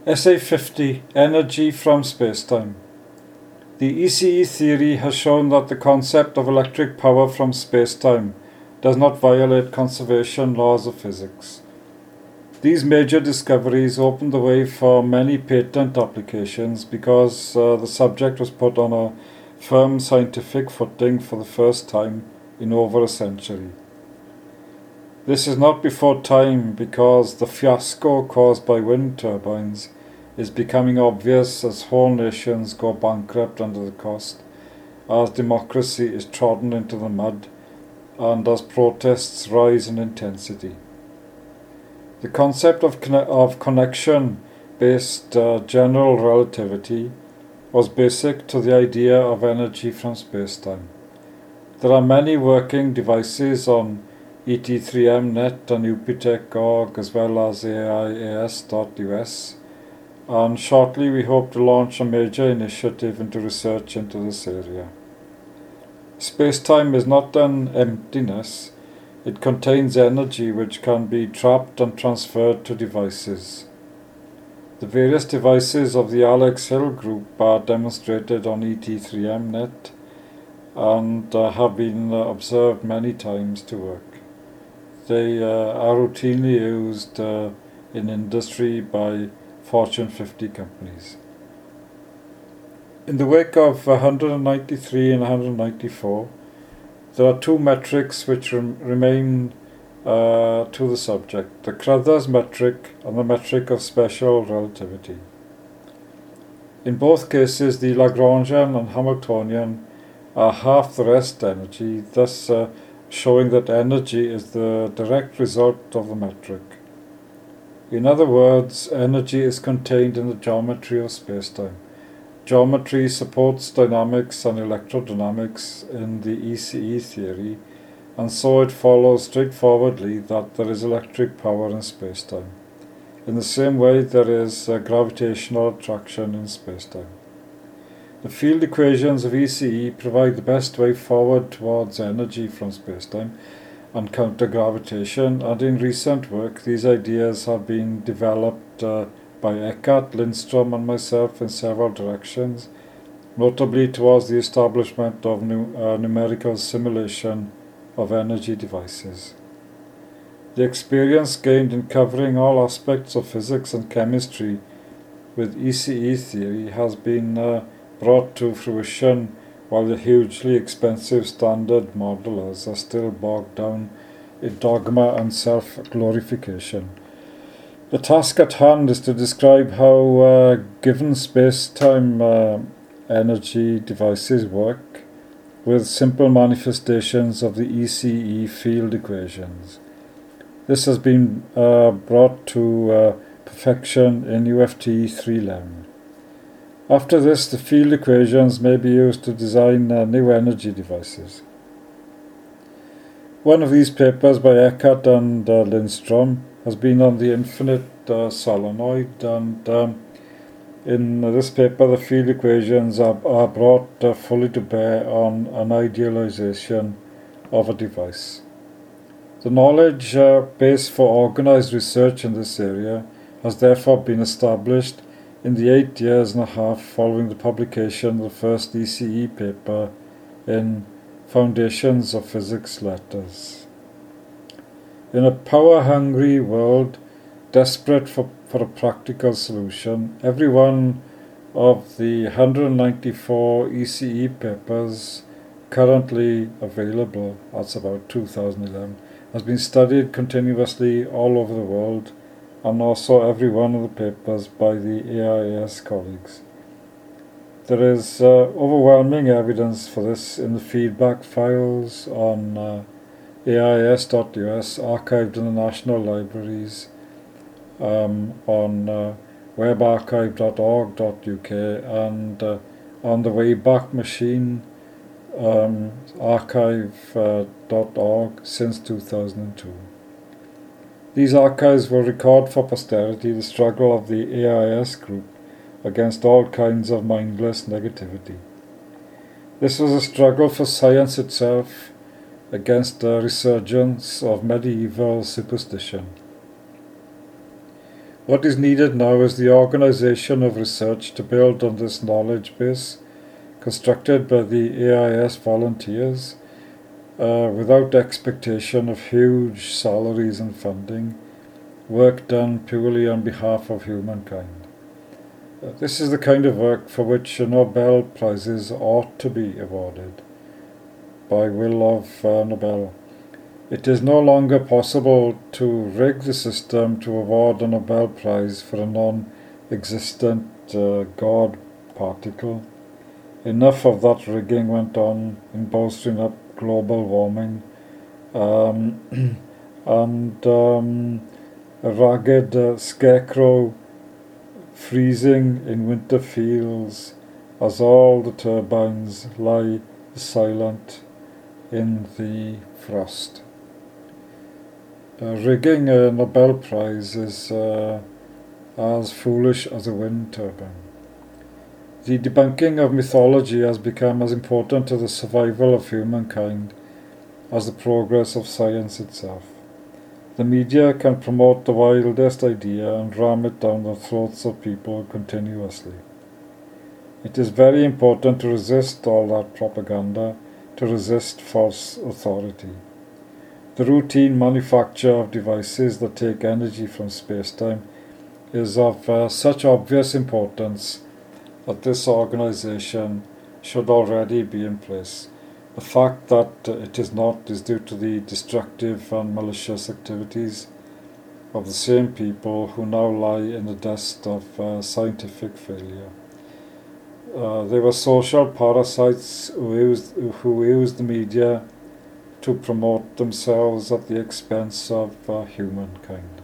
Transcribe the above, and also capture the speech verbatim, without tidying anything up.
Essay fifty, Energy from Spacetime. The E C E theory has shown that the concept of electric power from spacetime does not violate conservation laws of physics. These major discoveries opened the way for many patent applications because uh, the subject was put on a firm scientific footing for the first time in over a century. This is not before time because the fiasco caused by wind turbines is becoming obvious as whole nations go bankrupt under the cost, as democracy is trodden into the mud, and as protests rise in intensity. The concept of, conne- of connection-based uh, general relativity was basic to the idea of energy from spacetime. There are many working devices on E T three M net and uptech dot org as well as A I A S dot U S, and shortly we hope to launch a major initiative into research into this area. Spacetime is not an emptiness, it contains energy which can be trapped and transferred to devices. The various devices of the Alex Hill group are demonstrated on E T three M net and uh, have been uh, observed many times to work. They uh, are routinely used uh, in industry by Fortune fifty companies. In the wake of one hundred ninety-three and one hundred ninety-four, there are two metrics which rem- remain uh, to the subject, the Crothers metric and the metric of special relativity. In both cases, the Lagrangian and Hamiltonian are half the rest energy, thus uh, showing that energy is the direct result of the metric. In other words, energy is contained in the geometry of spacetime. Geometry supports dynamics and electrodynamics in the E C E theory, and so it follows straightforwardly that there is electric power in spacetime. In the same way, there is uh, gravitational attraction in spacetime. The field equations of E C E provide the best way forward towards energy from spacetime and counter-gravitation, and in recent work these ideas have been developed uh, by Eckart, Lindstrom and myself in several directions, notably towards the establishment of nu- uh, numerical simulation of energy devices. The experience gained in covering all aspects of physics and chemistry with E C E theory has been uh, brought to fruition while the hugely expensive standard modelers are still bogged down in dogma and self-glorification. The task at hand is to describe how uh, given space-time uh, energy devices work with simple manifestations of the E C E field equations. This has been uh, brought to uh, perfection in U F T three eleven. After this, the field equations may be used to design uh, new energy devices. One of these papers by Eckart and uh, Lindstrom has been on the infinite uh, solenoid, and um, in this paper the field equations are, are brought uh, fully to bear on an idealization of a device. The knowledge uh, base for organized research in this area has therefore been established in the eight years and a half following the publication of the first E C E paper in Foundations of Physics Letters. In a power-hungry world, desperate for, for a practical solution, every one of the one hundred ninety-four E C E papers currently available, that's about two thousand eleven, has been studied continuously all over the world, and also every one of the papers by the A I A S colleagues. There is uh, overwhelming evidence for this in the feedback files on uh, A I A S dot U S, archived in the national libraries, um, on uh, web archive dot org dot U K, and uh, on the Wayback Machine um, archive dot org uh, since two thousand two. These archives will record for posterity the struggle of the A I S group against all kinds of mindless negativity. This was a struggle for science itself against a resurgence of medieval superstition. What is needed now is the organisation of research to build on this knowledge base constructed by the A I S volunteers uh, without expectation of huge salaries and funding, work done purely on behalf of humankind. Uh, this is the kind of work for which Nobel Prizes ought to be awarded by will of uh, Nobel. It is no longer possible to rig the system to award a Nobel Prize for a non-existent uh, God particle. Enough of that rigging went on in bolstering up global warming um, and um, a ragged uh, scarecrow freezing in winter fields as all the turbines lie silent in the frost. Uh, rigging a Nobel Prize is uh, as foolish as a wind turbine. The debunking of mythology has become as important to the survival of humankind as the progress of science itself. The media can promote the wildest idea and ram it down the throats of people continuously. It is very important to resist all that propaganda, to resist false authority. The routine manufacture of devices that take energy from space-time is of uh, such obvious importance that this organisation should already be in place. The fact that uh, it is not is due to the destructive and malicious activities of the same people who now lie in the dust of uh, scientific failure. Uh, they were social parasites who used, who used the media to promote themselves at the expense of uh, humankind.